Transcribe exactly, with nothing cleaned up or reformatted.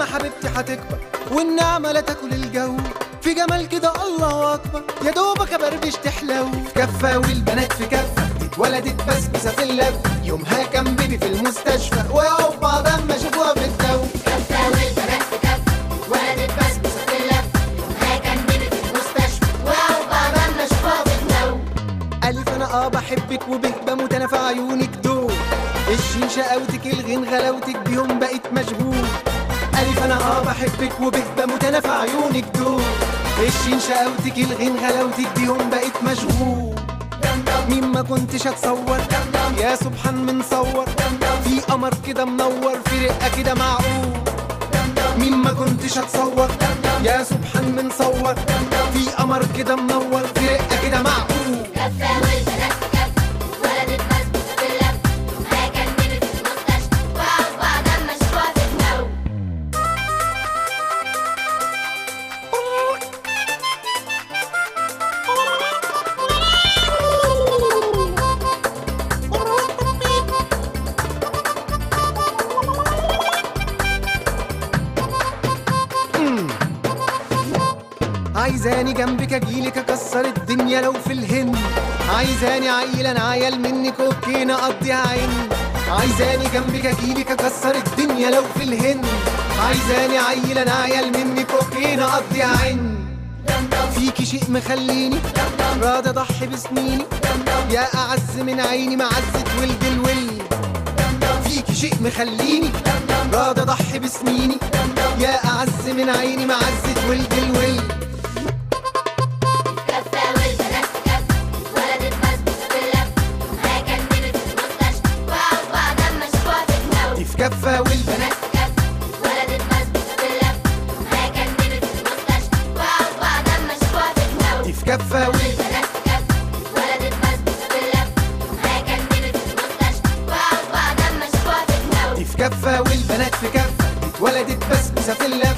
النعمة حبيبتي هتكبر والنعمة لا تاكل الجو، في جمال كده الله أكبر يا دوبك بربش تحلو. في كفة والبنات في كفة اتولدت بسبوسة في اللف، يومها كان بيبي في المستشفى ويقعوا بعض أما شافوها في الجو. كفة والبنات في كفة اتولدت بسبوسة في اللف، يومها كان بيبي في المستشفى ويقعوا بعض أما شافوها في الجو. ألف أنا أه بحبك وب بموت أنا في عيونك دول، الشين شقاوتك الغين غلاوتك بيهم بقيت مشغول. ألف أنا أه بحبك وب بموت أنا في عيونك دول، الشين شقاوتك الغين غلاوتك بيهم بقيت مشغول. مين ما كنتش اتصور يا سبحان من صور، في قمر كده منور في رقة كده معقول. مين ما كنتش اتصور يا سبحان من صور، في قمر كده منور في رقة كده معقول. كفة والبنات في كفة اتولدت بسبوسة في اللف، يومها كان بيبي في المستشفى وقعوا بعض أما شافوها في الجو. عايزاني جنبك اجيلك اكسر الدنيا لو في الهند، عايزاني عيل انا عيل منك اوكي نقضيها عين. عايزاني جنبك اجيلك اكسر الدنيا لو في الهند، عايزاني عيل انا عيل منك اوكي نقضيها عين. فيكي شيء مخليني راضي اضحي بسنيني، يا اعز من عيني معزة ولد الول. فيكي شيء مخليني راضي اضحي بسنيني، يا اعز من عيني معزة ولد الول. كفة والبنات في كفة اتولدت بسبوسة في اللف، يومها كان بيبي في المستشفى وقعوا بعض أما شافوها في الجو. دي في كفة والبنات في كفة اتولدت بسبوسة في اللف، يومها كان بيبي في المستشفى وقعوا بعض أما شافوها في الجو. دي في كفة والبنات في كفة اتولدت بسبوسة في اللف، يومها كان بيبي في المستشفى وقعوا بعض أما شافوها في الجو. دي في كفة والبنات في كفة اتولدت بسبوسة في اللف.